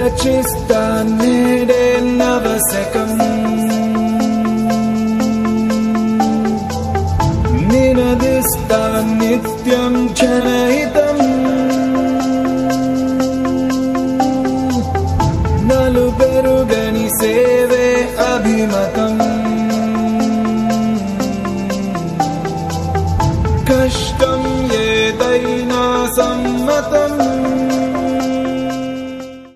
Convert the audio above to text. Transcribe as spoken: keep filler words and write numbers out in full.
రచిస్తా నేడే నవశకం నినదిస్తా నిత్యం క్షణహితం నలు పెరుగని సేవే అభిమతం కష్టం ఏదైనా సమ్మతం